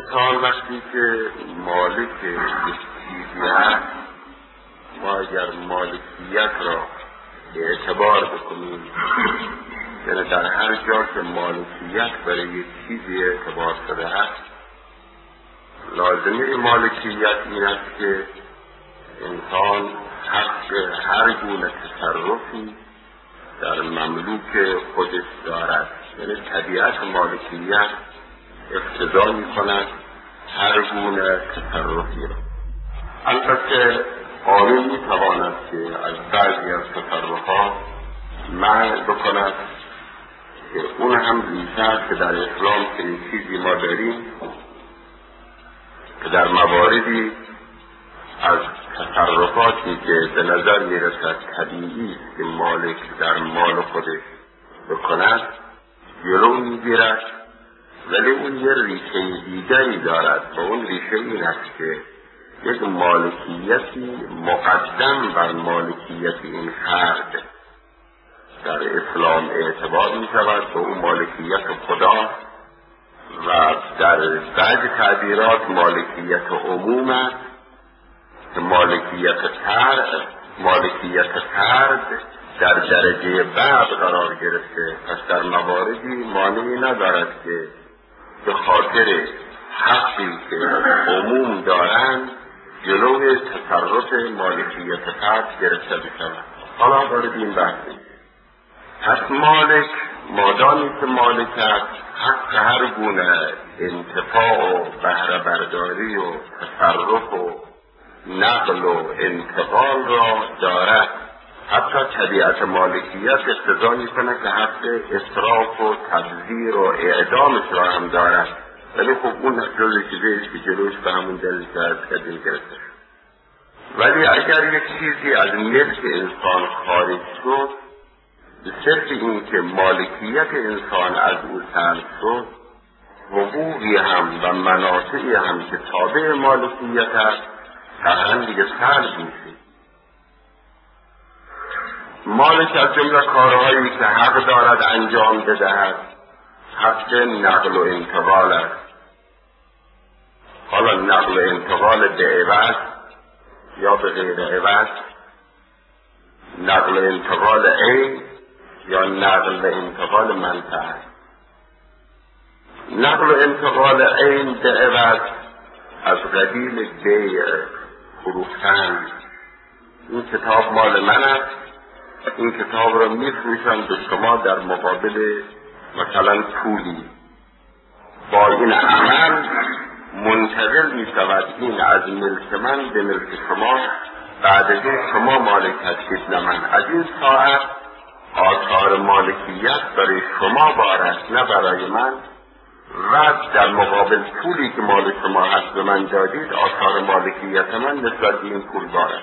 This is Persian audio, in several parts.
انسان وقتی که مالک یک چیزی هست، ما اگر مالکیت را اعتبار بکنیم، یعنی در هر جا که مالکیت برای یک چیزی اعتبار شده است، لازمه مالکیت این است که انسان حق هر گونه تصرفی در مملوک خودش دارد. یعنی طبیعت مالکیت اقتضا می کند هر گونه تصرفی را. البته قانون می تواند که از بعضی از تصرفات منع بکند که اون هم ریشه است که در اسلام که این چیزی ما داریم که در مواردی از تصرفاتی که به نظر می رسد طبیعی است که مالک در مال خودش بکند جلو می گیرد، ولی اون یه ریشه دیگری دارد و اون ریشه این است که یک مالکیتی مقدم بر مالکیت این فرد در اسلام اعتبار می شود و اون مالکیت خدا و در بعض تعبیرات مالکیت عموم است که مالکیت فرد در درجه بعد قرار گرفته. پس در مواردی مانعی ندارد که به خاطر حقی که عموم دارند جلوی تصرف مالکیت فرد گرفته بشود. حالا وارد این بحثی. پس مالک مادامی که مالک است حق هر گونه انتفاع و بهره برداری و تصرف و نقل و انتقال را دارد. حتی طبیعت مالکیت اقتضا می‌کند که حق اسراف و تبذیر و اعدامش را هم دارد، ولی خب اون جزء چیزیست که جلوش به همون دلیل که از قدیم گرفته شد. ولی اگر یک چیزی از ملک انسان خارج شد، به صرف این که مالکیت انسان از او سلب شد، حقوقی هم و منافعی هم که تابع مالکیت است طبعا دیگه سلب میشه. مالک از جمله کارهایی که حق دارد انجام بدهد حق نقل و انتقال است. حالا نقل و انتقال به عوض یا به غیر عوض، نقل و انتقال عین یا نقل و انتقال منفعه. نقل و انتقال عین به عوض از قبیل بیع، فروختن. این کتاب مال من است، این کتاب را میفروشم به شما در مقابل مثلا پولی. با این عمل منتقل می شود این از ملک من به ملک شما، بعد از این شما مالک هستید نه من. از این ساعت آثار مالکیت برای شما بارد نه برای من، و در مقابل پولی که مال شما هست به من دادید آثار مالکیت من نسبت به این پول بارد.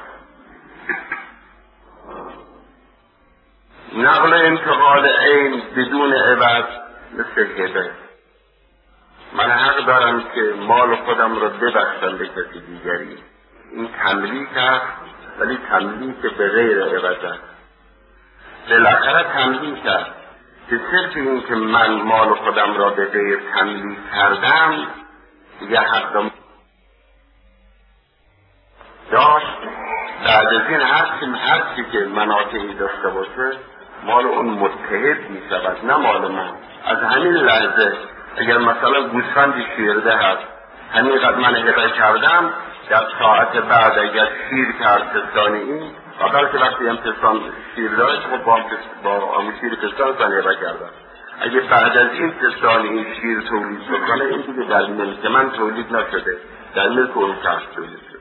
نقل انتقال عین بدون عوض مثل هبه. من حق دارم که مال خودم را ببخشم به کسی دیگری. این تملیک است، ولی تملیک به غیر عوض است. بالاخره تملیک است که صرف این که من مال خودم را به غیر تملیک کردم دیگه حقم داشت. بعد از این هرچی که منافعی داشته باشه مال اون متحد می شود نه مال من. از همین لحظه اگر مثلا گوسفندی شیرده هست، همین قد من هبه کردم، در ساعت بعد اگر شیر کرد پستانی این قبل که وقتی هم پستان شیر داشت خب با شیر پستان من هبه کردم. اگر بعد از این پستان این شیر تولید بکنه این دیگه در ملک من تولید نشده، در ملک اون شخص تولید شده.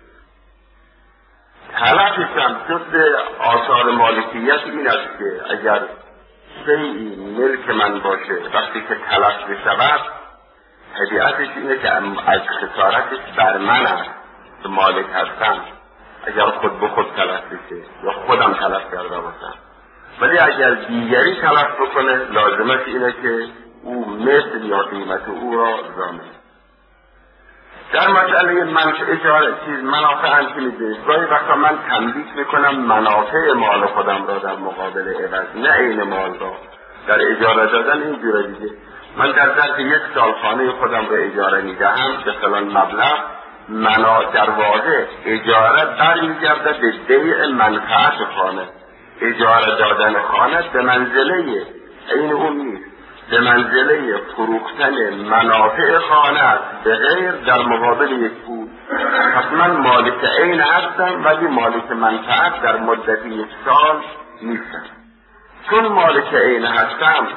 طلبش هم جز آثار مالکیت این است که اگر شیئی ملک من باشه وقتی که تلف بشود طبیعتش اینه که از خسارتش بر من است که مالک هستم اگر خود به خود تلف بشه یا خودم تلف کرده باشم. ولی اگر دیگری تلف بکنه لازمش اینه که او مثل یا قیمت او را ضامن. در مسئله منافع هم که میدونید گاهی وقتا من تملیک میکنم منافع مال خودم را در مقابل عوض نه عین مال را. در اجاره دادن اینجوره دیگه من در ظرف 1 سال خانه خودم رو اجاره میدهم به فلان مبلغ، در واقع اجاره برمیگرده به بیع منفعت خانه. اجاره دادن خانه به منزله این اون نیست، به منزله فروختن منافع خانه است به غیر در مقابل یک پول. پس من مالک عین هستم ولی مالک منفعت در مدت 1 سال نیستم. چون مالک عین هستم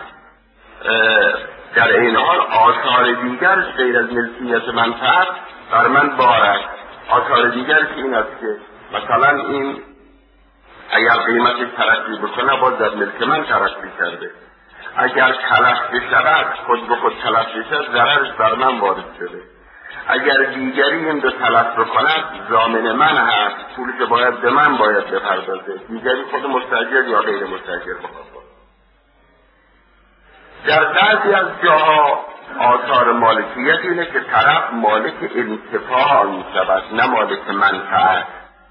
در این حال آثار دیگر غیر از ملکیت منفعت بر من بارد. آثار دیگر که این است که مثلا این اگر قیمتش ترقی بکنه باز در ملک من ترقی کرده، اگر تلف بشود خود به خود تلف بشود ضررش بر من وارد شده، اگر دیگری این دو تلف بکند ضامن من هست، پولی که باید به من باید بپردازه، دیگری خود مستاجر یا غیر مستاجر بخواد. در بعضی از جاها آثار مالکیت اینه که طرف مالک انتفاع می شود نه مالک منفعت،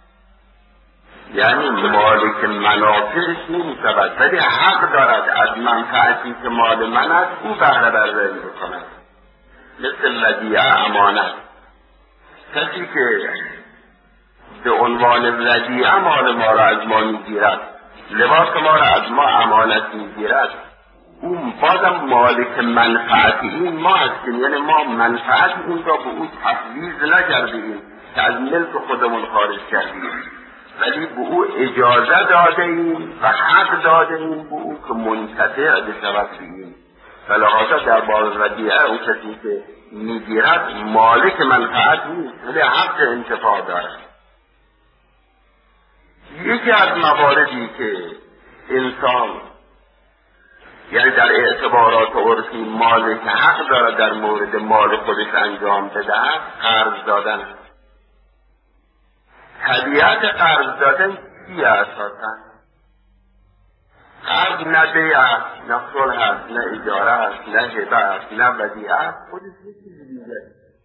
یعنی مالک منافعش نمی شود ولی حق دارد از منفعتی که مال من است او بهره برداری بکند. مثل ودیعه امانت، کسی که به عنوان ودیعه مال ما را از ما می گیرد، لباس ما را از ما امانت می گیرد، اون بازم مالک منفعت این ما هستیم، یعنی ما منفعت این را به او تفویض نکردیم که از ملک خودمون خارج کردیم، ولی به او اجازه داده ایم و حق داده ایم به او که منتفع بشود بیم. فلحاظا در باب ودیعه اون کسی که میگیرد مالک منفعت نیست ولی حق انتفاع دارد. یکی از مواردی که انسان یعنی در اعتبارات عرفی مالک حق دارد در مورد مال خودش انجام بدهد قرض دادن است. طبیعت قرض دادن چیه اساسا؟ قرض نه بیع است، نه صلح است، نه اجاره است، نه هبه است، نه ودیعه است، خودش یه چیز دیگه.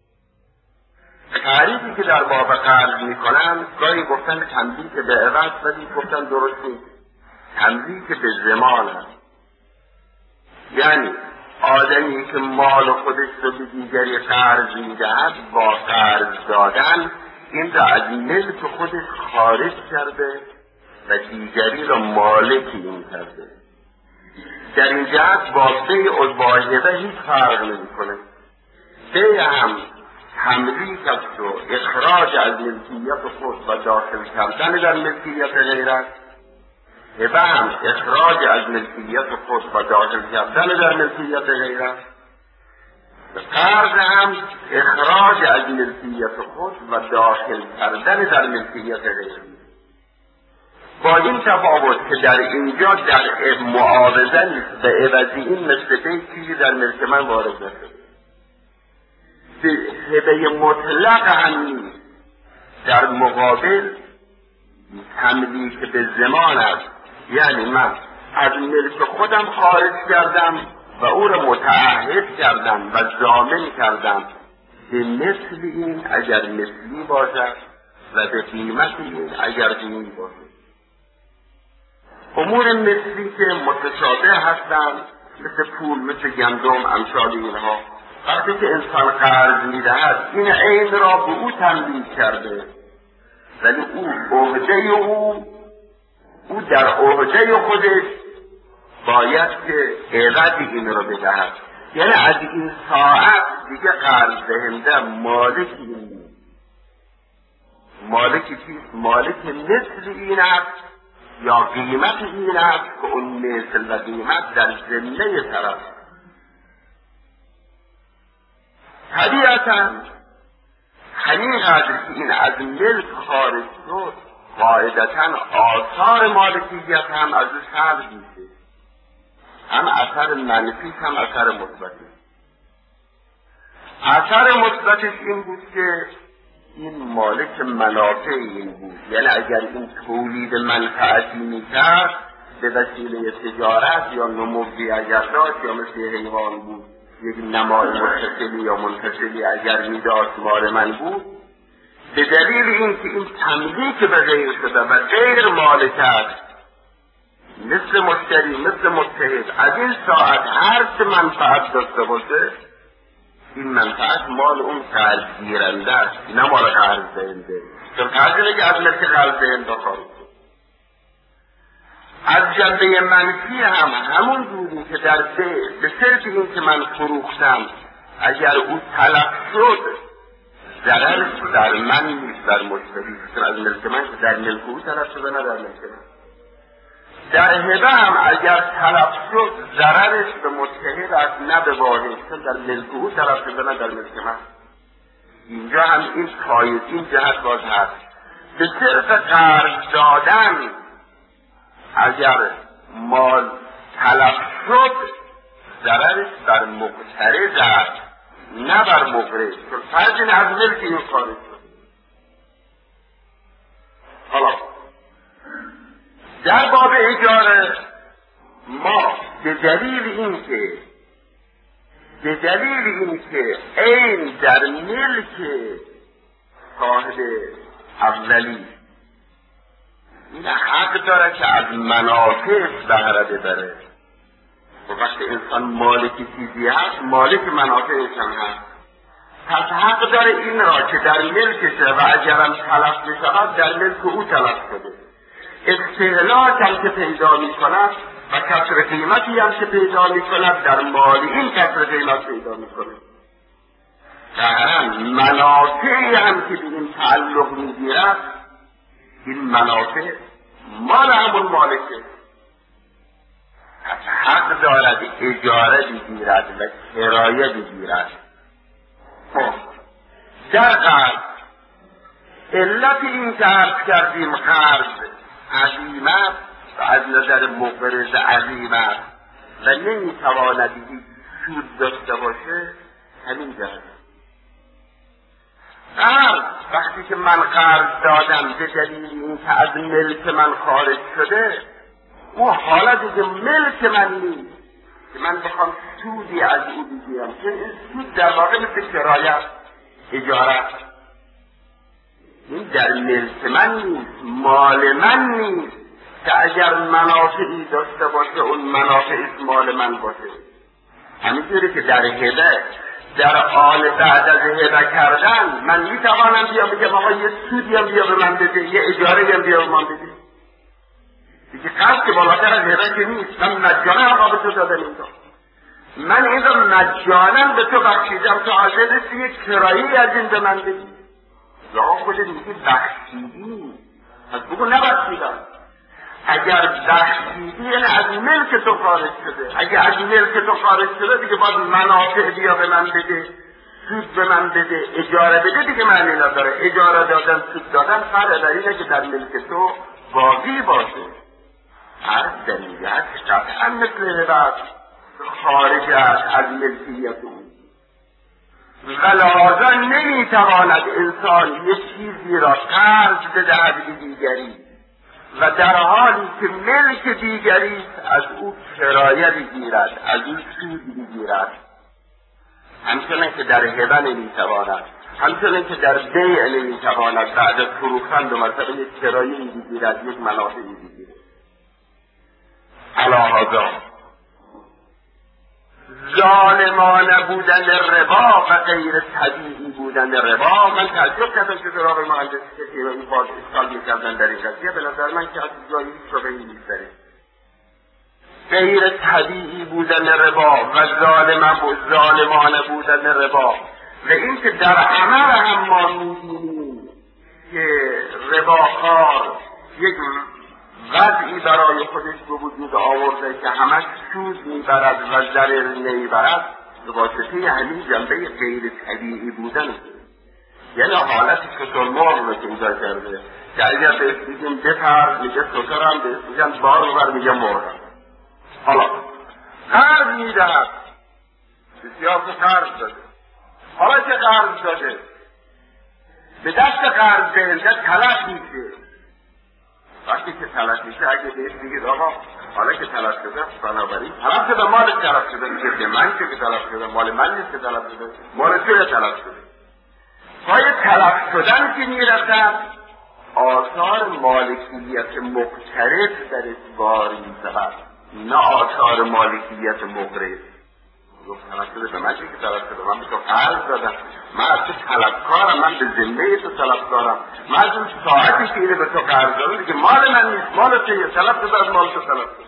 تعریفی که در باب قرض میکنن گاهی گفتن تملیک به عوض ولی گفتن درست نیست، تملیک به زمان است. یعنی آدمی که مال خودش رو به دیگری قرض میدهد با قرض دادن این را از ملک خودش خارج کرده و دیگری را مالک این کرده. در این جهت با بیع و واهبه هیچ فرق نمی کنه. بیع هم تملیک است و اخراج از ملکیت خود و داخل کردن در ملکیت غیر است. هبه هم اخراج از ملکیت خود و داخل کردن در ملکیت غیر است. قرض هم اخراج از ملکیت خود و داخل کردن در ملکیت غیر است. با این تفاوت که در اینجا در معاوضه نیست، به عوضی این مثل چیزی در ملک من وارد نشده. هبه مطلق هم نیست، در مقابل تملیک به زمان است، یعنی من از ملک خودم خارج کردم و او را متعهد کردم و ضامن کردم به مثل این اگر مثلی باشد و به قیمت این اگر قیمتی باشد. امور مثلی که متشابه هستند مثل پول، مثل گندم، امثال اینها، وقتی که انسان قرض میدهد این عین را به او تملیک کرده ولی او در عهده خودش باید که عوض این را بدهد. یعنی از این ساعت دیگه قرض دهنده مالک این نیست. مالک چیست؟ مالک مثل این است یا قیمت این است که اون مثل و قیمت در ذمه طرف. طبیعتا همین قدر که این از ملک خارج شد قاعدتا آثار مالکیت هم از او سلب میشه، هم اثر منفی هم اثر مثبتی. اثر مثبتش این بود که این مالک منافع این بود، یعنی اگر این تولید منفعتی میکرد به وسیله تجارت یا نموی اگر داشت یا مثل حیوان بود یک نمای متصلی یا منفصلی اگر میداشت مال من بود، به دلیل اینکه این تملیک به غیر شده و غیر مالک است مثل مشتری، مثل متحد از این ساعت هر چه منفعت داشته باشه، این منفعت مال اون قرض گیرنده است، نه مال قرض دهنده. چون قرض نگه از ملک قرض دهنده خارج. از جنبه منفی هم همون جوری که در به صرف این که من فروختم اگر او تلف شد، ضرر در من نیست، در مشتری. چون از ملک من که در ملک او تلف شده، نه در ملک من. در هبه هم اگر تلف شد، ضررش به متحد است، نه به واحد. چون در ملک او تلف شده، نه در ملک من. اینجا هم این تایید، این جهت باز هست. به صرف قرض دادن اگر مال تلف شد، ضررش بر مقترض است، نه بر مقرض. چون فرض این از ملک این خارج شد. حالا در باب اجاره ما به دلیل اینکه عین در ملک صاحب اولی این حق داره که از منافع بهره ببره. و وقتی انسان مالک چیزی هست، مالک منافعش هم هست. پس حق داره این را که در ملکشه و اگرم تلف بشود، در ملک او تلف شده. استهلاک هم که پیدا می کند و کسر قیمتی هم که پیدا می کند، در مال این کسر قیمت پیدا می کند. ظاهراً منافعی هم که به این تعلق می گیرد، این منافع مال همون مالکه. پس حق دارد اجاره بگیرد و کرایه بگیرد. در قرض علت این که عرض کردیم قرض عظیم است و از نظر مقرض عظیم است و نمیتواند سود داشته باشه، همین جهت. قرض وقتی که من قرض دادم به دلیل این که از ملک من خارج شده، اون حالا دیگه ملک من نیست که من بخوام سودی از او بگیرم. چون این سود در واقع مثل کرایه، اجاره، این در ملک من نیست، مال من نیست که اگر منافعی داشته باشه اون منافعی مال من باشه. همینطوری که در هبه، در آن بعد از هبه کردن، من میتوانم بیام بگم آقا یه سودی هم بیا به من بده، یه اجاره هم بیا به من بده. دیگه قصد که بالاتر از هبه که نیست. من مجانا آقا به تو دادم اینجا، من این رو مجانا به تو بخشیدم، تو حاضر نیستی یک کرایی از این به من بدی. یا خودت میگی بخشیدی، از بگو نبخشیدم. اگر بخشیدی یعنی از ملک تو خارج شده. اگر از ملک تو خارج شده دیگه باید منافع بیا به من بده، سود به من بده، اجاره بده، دیگه معنی نداره. اجاره دادن، سود دادن فرق در اینه که در ملک تو باقی باشه. هر دلیت قطعا مثل هبه خارج از ملکیت اون. و لحاظا نمیتواند انسان یک چیزی را قرض بدهد به دیگری و در حالی که ملک دیگری از او کرایه بگیرد، از او سود بگیرد. همچنین که در هبه نمیتواند، همچنین که در بیع نمیتواند بعد از فروختن دو مرتبه یک کرایه بگیرد، یک منافعی بگیرد. علاهذا ظالمانه بودن ربا و غیر طبیعی بودن ربا، من تعجب کردم که در آقای مهندس که این باز اشکال میکردن در این قضیه. به نظر من که از جایی شبهی نیست داره. غیر طبیعی بودن ربا و ظالمانه بودن ربا و این که در عمل هم ما میبینیم که رباخوار یک وضعی برای خودش به وجود آورده که همش سود میبرد و ضرر نمیبرد، به واسطه همین جنبه غیر طبیعی بودن. یعنی حالتی که شترمرغ رو پیدا کرده که اگر بهش بگیم بپر میگه شترم، بهش میگن بار ببر میگه مرغم. حالا قرض میدهد، بسیار قرض داده. حالا که قرض داده به دست قرض دهنده تلف میشه. وقتی که تلف میشه اگه بهش بگید آقا حالا که تلف شده بنابراین تلف شده، مالش تلف شده، میگه به من که تلف شده، مال من نیست که تلف شده، مال توی تلف شده. پای تلف شدن که میرسد آثار مالکیت مقترب در اعتبار می شود، نه آثار مالکیت مقرب. گفت توسط به من چه که توسط من به تو قرض دادم، من از تو طلبکارم، من به ذمه تو طلبکارم، من از اون ساعتی که اینه به تو قرض دادم دیگه مال من نیست، مال تو طلب تو از مال تو طلب تو.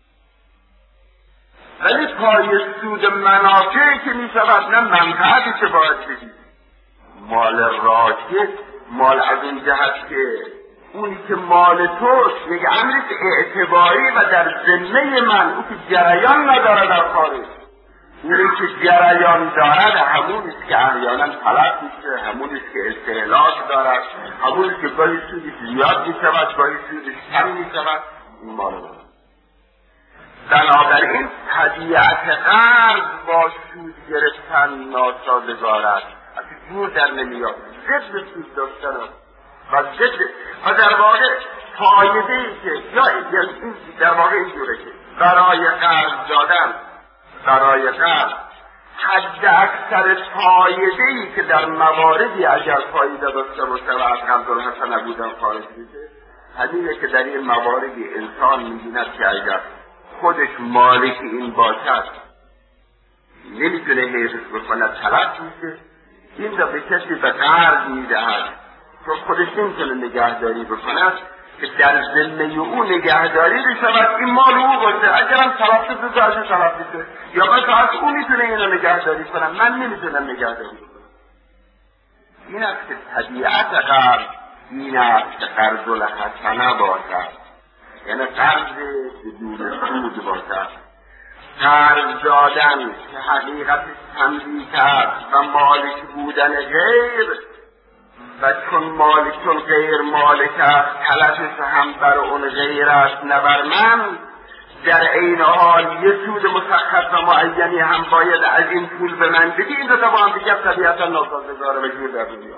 ولی پای سود منافعی که می شود، نه منفعتی که باید بدید. مال راجع، مال از اون جهت که اونی که مال توست یک امری اعتباری و در ذمه من، اون که جریان نداره در خارج، اونی که جریان دارد همونیست که احیانا طلب میشه، همونیست که استهلاک دارد، همونیست که گاهی سودش زیاد میشود، گاهی سودش کم میشود. این مال من. بنابراین طبیعت قرض با سود گرفتن ناسازگار است، از دور در نمیاد، ضد سود داشتن است و در واقع فایده‌ای که یا در واقع اینجوره که برای قرض دادن، برای قرض حد اکثر فایده‌ای که در مواردی اگر فایده داشته باشه و از قبض الحسنه بودن خارج میشه، همینه که در این مواردی انسان می‌بیند که اگر خودش مالک این باشد نمیتونه حفظ بکنه، طلب میشه، این را به کسی به قرض میدهد چون خودش نمیتونه نگهداری بکند که در ذمه او نگهداری بشود، این مال او باشه، اگرم طلب شد بزرش طلب بشه، یا مثلا از او میتونه اینو نگهداری کنم، من نمیتونم نگهداری بکنم. این است که طبیعت قرض این است که قرض الحسنه باشد، یعنی قرض بدون سود باشد. قرض دادن که حقیقت تملیک است و مالک بودن غیر، و چون غیر مالک است تلفش هم بر اون غیر است نه بر من، در عین حال یه سود مشخص و معینی هم باید از این پول به من بدی. این دو تا با هم دیگر طبیعتا ناسازگار و جور در دنیا.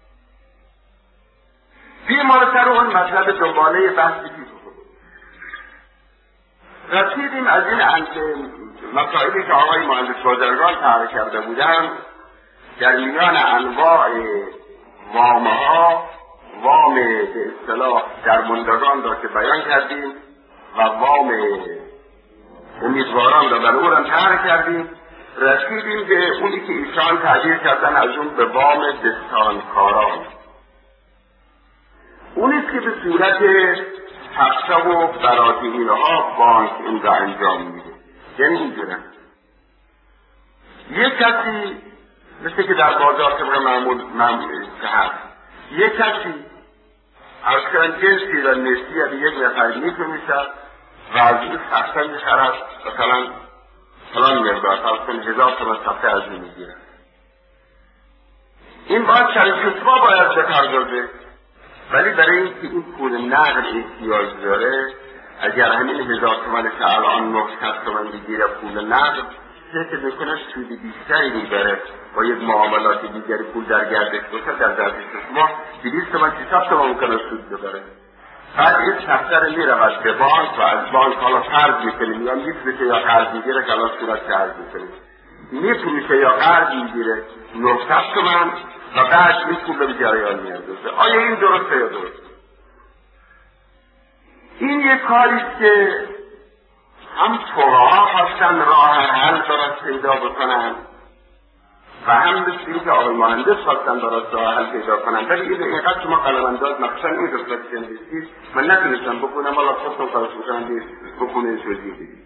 بیر ما رو سر اون مطلب دنباله بحثی رسیدیم از این مسائلی که آقای مهندس بازرگان طرح کرده بودن در میان انواع وامها، وام به اصطلاح درماندگان را که بیان کردیم و وام امیدواران را برای او را طرح کردیم، رسیدیم به اونی که ایشان تعبیر کردن از اون به وام دستانکاران، اونیست که به صورت هفته و برای اینها بانک این را انجام میده. یعنی اینجوره یک کسی مثل که در بازار طبق معمول هست، یک کسی از جنسی و نسبی از یک نفر میفروشد و از این هفته میخرد مثلا فلان مقدار، فرض 1000 تومان هفته از این میگیرد. این باید شرکت‌ها باید بپردازه، ولی برای اینکه این پول نقد احتیاج داره، اگر همین 1000 تومان که الان 900 تومان میگیره پول نقد، فکر میکنه سود بیشتری میبره، با یک معاملات دیگری پول در گردش باشه، در گردش شما 200 تومان 300 تومان ممکنه سود ببره. بعد این شخصه رو میرود به بانک و از بانک حالا قرض میکنه، میگم میفروشه یا قرض میگیره که الان صورت قرض میکنه، میفروشه یا قرض میگیره 900 تومان و بعد این پول رو به جریان میاندازه. آیا این درسته یا درسته؟ این یک کاریست که هم فقها خواستن راه حل براش پیدا بکنن و هم مثل که آقای مهندس خواستن براش راه حل پیدا کنن، ولی اینقدر شما قلم‌انداز نقشن این قسمت جنبیستی من نتونستم بکنم، والا خودتون خواست بکنم بکنه شدی بدید.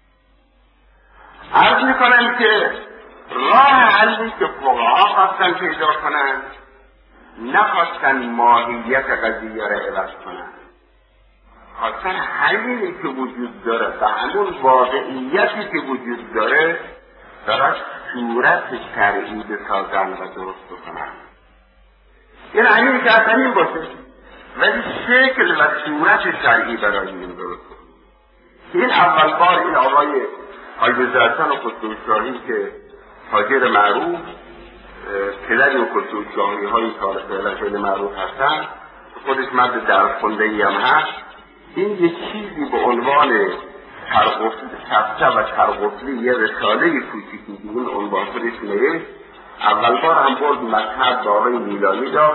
عرض میکنم که راه حلی که فقها خواستن پیدا کنن، نخواستن ماهیت قضیه را عوض کنن، خواستن حلی که وجود داره و همون واقعیتی که وجود داره براش صورت شرعی بسازن و درست بکنن. این همین که همین باشه، ولی شکل و صورت شرعی برای این درست بکنن. این اول بار این آقای حاجی خسروشاهی که تاجر معروف، پدر و خسروشاهی های کار خیلی معروف هستن، خودش مرد درخونده‌ای هم هست، این یک چیزی به عنوان تفته و ترقفلی یه رساله کوچیکی که اون عنوان خودش نوشت، اول بار هم برد مذهب به آقای میلانی داد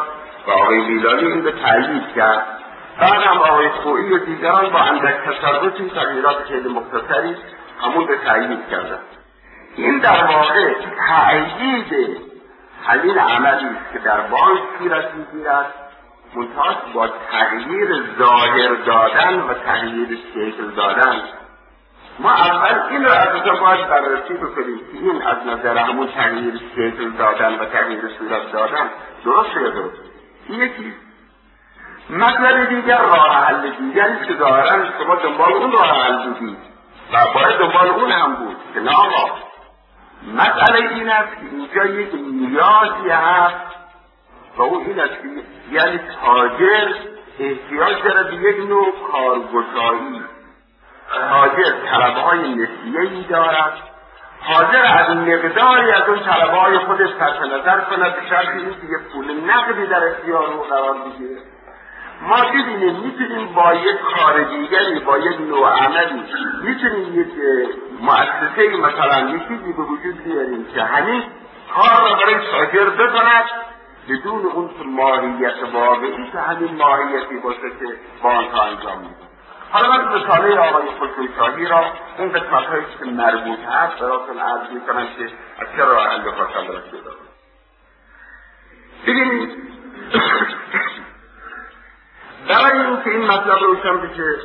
و آقای میلانی این به تأیید کرد. بعد هم آقای خویی و دیگران با اندک تشربی تغییرات خیلی مختصری همون به تأیید کردن. این در واقع تأیید همین عملی است که در بانک صورت میگیرد، منتها با تغییر ظاهر دادن و تغییر شکل دادن. ما اول این رو از باید بررسی بکنیم که این از نظر همون تغییر شکل دادن و تغییر صورت دادن درست یا درست. یکی مطلب دیگر راه حل دیگری که ظاهرا شما دنبال اون راه حل بودید و باید دنبال اون هم بود که نه آقا، مسئله این است که اینجا یک نیازی هست و اون این است که یعنی تاجر احتیاج داره به یک نوع کارگشایی. تاجر طلبهای نسیه‌ای دارد، حاضر از مقداری از اون طلبهای خودش صرف نظر کند به شرط اینکه یک پول نقدی در اختیار او قرار بگیره. ما ببینیم میتونیم با یک کار دیگری، با یک نوع عملی میتونیم یک مؤسسه مثلا یک چیزی به وجود بیاریم که همین کار را برای تاجر بکند بدون اون ماهیت واقعی که همین ماهیتی باشه که بانک ها انجام میده. حالا من رساله آقای خسروشاهی را اون قسمت‌هایی که مربوط هست براتون عرض میکنم که از چه راه حل خواستم برسید. ببینید برای اینکه این مطلب روشن بشه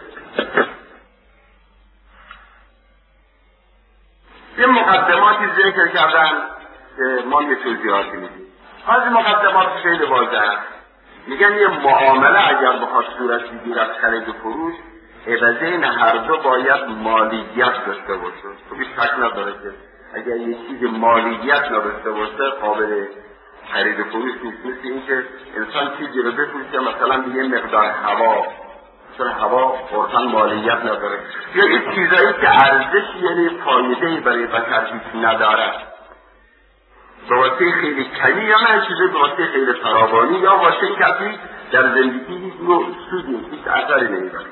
یه مقدماتی ذکر کردن که ما یه توضیحاتی میدیم. از این مقدمات خیلی واضحه. میگن یه معامله اگر بخواد صورت بگیره از خرید و فروش، عوضین هر دو باید مالیت داشته باشه. تو بیش شک نداره که اگر یه چیز مالیت نداشته باشه قابل خرید و فروش نیست. مثل این که انسان چیزی رو بفروشه مثلا به یه مقدار هوا، مثلا هوا عرفاً مالیت نداره، یا این چیزایی که ارزش یعنی فایده‌ای برای بشر هیچ نداره، به واسه خیلی کمی یا نه چیزی به واسه خیلی فراوانی یا واسه کسی در زندگی هیچ نوع سودی هیچ اثری نمیبره.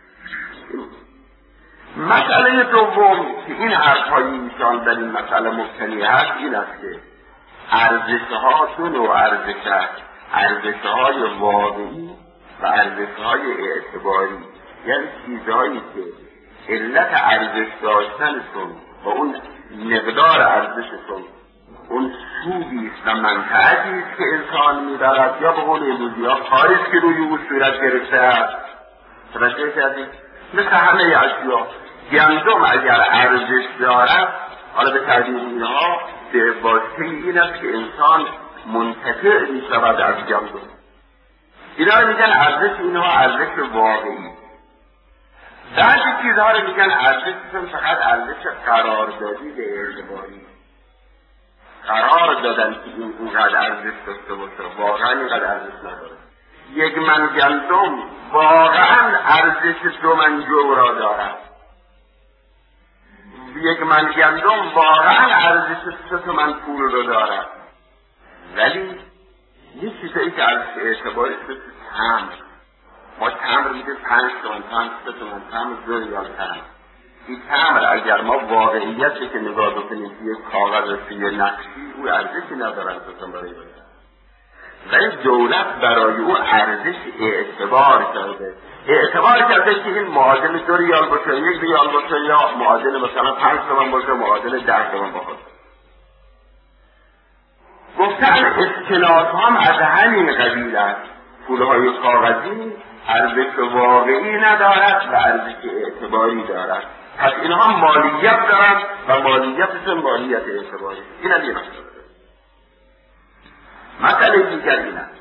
مسئله دوم که این حرفهای ایشان در این مسئله مبتنی هست این است که ارزش‌ها دو نوع ارزش هست، ارزش‌های واقعی و ارزش‌های اعتباری، یعنی چیزهایی که علت ارزش داشتنشون و اون مقدار ارزششون اون سودی است و منفعتی است که انسان می‌برد، یا به قول امروزی‌ها کاری است که روی او صورت گرفته است. توجه کردید؟ مثل همه اشیا، گندم اگر ارزش دارد، حالا به تعبیر اینها به واسطه این است که انسان منتفع می‌شود از گندم. اینا رو میگن ارزش اینها ارزش واقعی. بعضی چیزها رو میگن ارزششون فقط ارزش قراردادی به اعتباری. قرار دادن که این اونقدر ارزش داشته باشه، واقعا اینقدر ارزش نداره. یک من گندم واقعا ارزش 2 من جو را دارد. یک من گندم واقعا ارزش 3 من پول رو دارد. ولی یه چیزایی که ارزش اعتباری مثل تمر، ما تمر میده 5 تومن، تمر 3 تومن، تمر 2 ریال تمر. این تمر اگر ما واقعیتی که نگاه بکنیم یه کاغذ یه نقشی، او ارزشی نداره اصلا برای باید. ولی دولت برای او ارزش اعتبار کرده که این معادل 2 ریال باشه، 1 ریال باشه، یا معادل مثلا 5 تومن باشه، معادل 10 تومن باشه. گفتن اسکناس هم از همین قبیل است. پولهای کاغذی ارزش واقعی ندارد و ارزش اعتباری دارد. پس اینها مالیت دارند و مالیتشون مالیت اعتباری. این هم یه مسئله دیگر این است.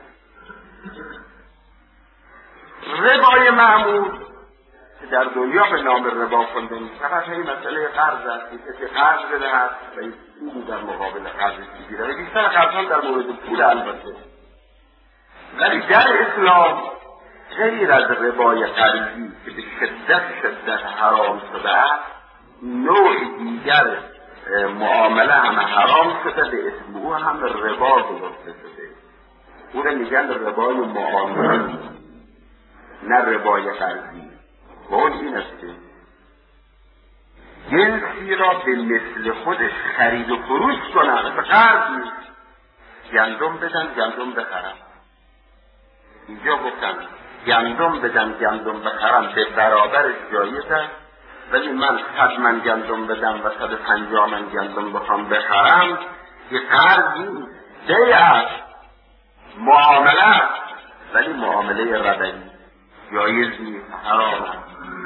ربای معمول که در دنیا به نام ربا خونده می‌شود این مسئله قرض است. که قرض بدهد و این پولی در مقابل قرضش بگیرد. و بیشتر قرضان در مورد پول البته. ولی در اسلام غیر از ربای قرضی که به شدت حرام شده است، نوع دیگر معامله هم حرام شده، به اسم او هم ربا گذاشته شده. او را میگن ربای معامله، نه ربای قرضی. قول این است که جنسی را به مثل خودش خرید و فروش کنن، به قرض نیست. گندم بدن، گندم بخرن. اینجا گفتن گندم بدم گندم بخرم به برابرش جایز است، ولی من 100 من گندم بدم و 150 من گندم بخوام بخرم یه قرض نیست، دی است، معامله است، ولی معامله ربوی جایز نیست، حرام است.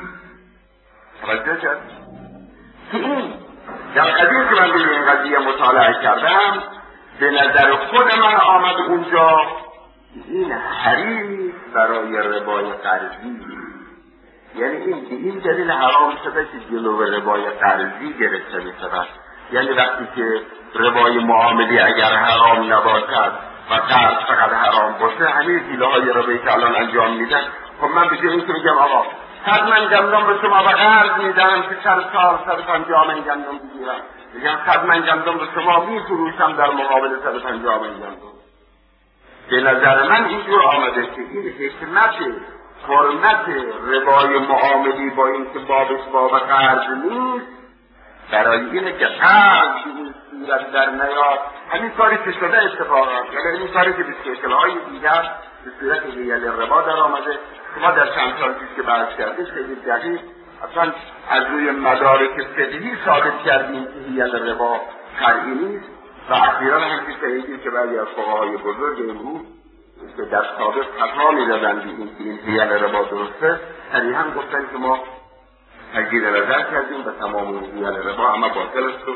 توجه کرد که این در قدیم که من به این قضیه مطالعه کردم به نظر خود من آمد اونجا این حریم برای ربای قرضی، یعنی این به این دلیل حرام شده که جلو ربای قرضی گرفته می‌شود. یعنی وقتی که ربای معاملی اگر حرام نباشد و قرض فقط حرام باشه، همین حیله‌های ربایی که الان انجام میدن، خب من به جای اینکه بگم آقا 100 من گندم به شما و قرض میدم که 4 سال 150 من گندم بگیرم، میگم 100 من گندم به شما میفروشم در مقابل 150 من گندم. به نظر من اینجور آمده که این حکمت حرمت ربای معاملی با اینکه بابش باب قرض نیست، برای اینه که قرض این صورت در نیاد. همین کاری که شده اتفاقا، یعنی این کاری که به شکل‌های دیگر به صورت حیل ربا در آمده که ما در چند سال پیش که بحث کردیم خیلی دقیق اصلا از روی مدارک فقهی ثابت کردیم که حیل ربا شرعی نیست و اخیراً هم که بعضی از فقهای بزرگ امروز که در سابق فتوا می‌دادند این حیل ربا درسته، صریحاً گفتن که ما تجدید نظر کردیم و تمام حیل ربا اما باطل است.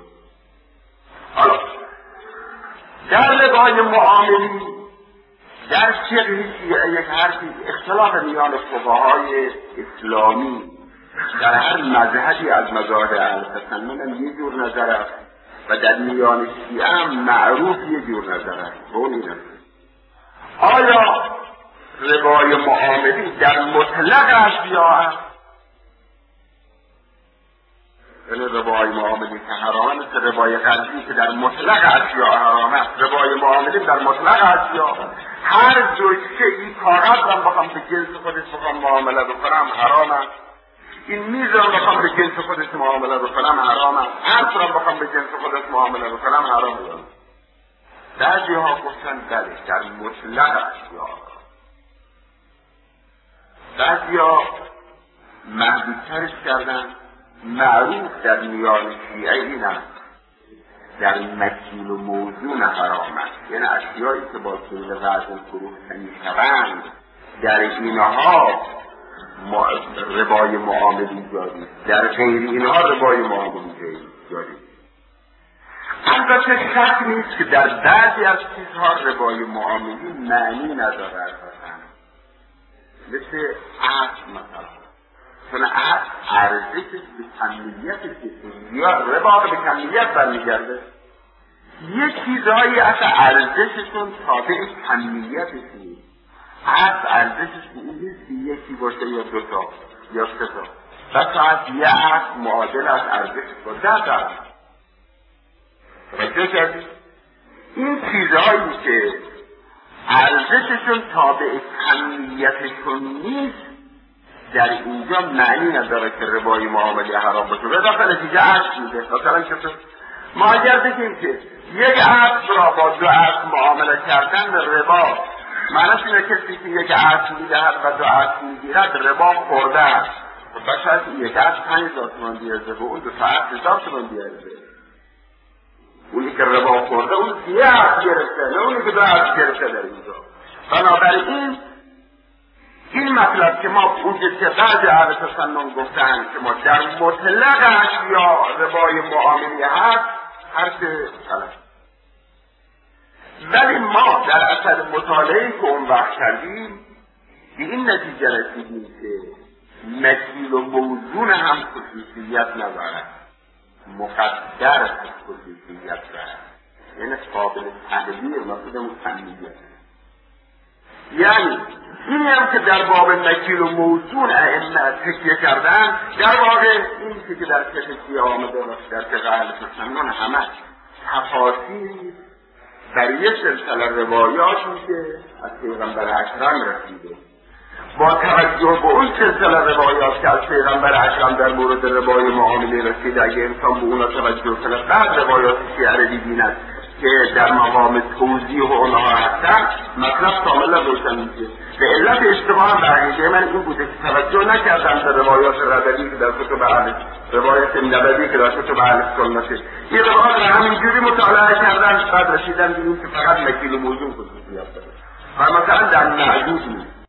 حالا در ربای معاملی در فقه یک حرفی اختلاف میان فقهای اسلامی در هر مذهبی از مذاهب اهل سنت یه جور نظر است و در میان شیعه هم معروف یه جور نظر است. اون این است: آیا ربای معاملی در مطلق اشیا است؟ یعنی ربای معاملی که حرام است، ربای قرضی که در مطلق اشیا حرام است، ربای معاملی در مطلق اشیا هر جور که این کاغذ را بخوام به جنس خودش بخوام معامله بکنم حرام است، این میز را بخوام به جنس خودش معامله بکنم حرام است، عرض را بخوام به جنس خودش معامله بکنم حرام است. بعضی ها گفتن بله در مطلق اشیا، بعضی ها محدودترش کردن. معروف در میان شیعه این است در مکیل و موزون حرام است، یعنی اشیایی که با کیل وزن فروخته میشوند در اینها ربای معاملی جاری، در غیر اینها ربای معاملی جاری. البته شک نیست که در بعضی از چیزها ربای معاملی معنی ندارد، مثل عقد مثلا، چون عقد ارزشش به کمیت کسی یا ربا به کمیت برمیگرده. یک چیزهایی اصلا ارزششون تابع کمیت نیست. عقد ارزشش به این نیست که یکی باشه یا 2 تا یا 3 تا، بس از یه عقد معادل از ارزشش با 10 تا. توجه کردید؟ این چیزهایی که ارزششون تابع کمیتشون نیست در اینجا معنی نداره که ربای معاملی حرام باشه. به داخل نتیجه عقد میده. مثلا چطور؟ ما اگر بگیم که یک عقد را با 2 عقد معامله کردن ربا، معنیش اینه کسی که یک عقد میدهد و 2 عقد میگیرد ربا خورده است. و شاید یک عقد 5000 تومان بیارده و اون 2 تا عقد 1000 تومان بیارده. اونی که ربا خورده اون 3 عقد گرفته، نه اونی که 2 عقد گرفته در اینجا. بنابراین این مطلب که ما اونجا که بعضی اهل تسنن گفتن که ما در مطلق اشیا ربای معاملی هست، حرف غلط. ولی ما در اثر مطالعه‌ای که اون وقت کردیم به این نتیجه رسیدیم که مکیل و موزون هم خصوصیت ندارد، مقدر خصوصیت دارد، یعنی قابل تغییر مفهوم کمیت. یعنی اینی هم که در باب مکیل و موزون ائمه تکیه کردن، در واقع این که در فقه آمده و در فقه اهل سنت همه تفاصیل در یک سلسله روایاتی که از پیغمبر اکرم رسیده، با توجه به اون سلسله روایات که از پیغمبر اکرم در مورد ربای معامله رسیده، اگه انسان به اونا توجه کنه، بعد روایاتی که عربی بیند که در مقام توضیح اونها هستن، مثلا مطلب کاملا روشن میشه. به علت اشتباه بقیه من این بوده که توجه نکردم به روایات ربدی که در کتب اهل روایت نبوی که در کتب اهل سنته، این روایات رو همینجوری مطالعه کردن، بعد رسیدن دیدیم که فقط مکیل و موضوع خصوصیت داره. مثلا در معجوز نیست.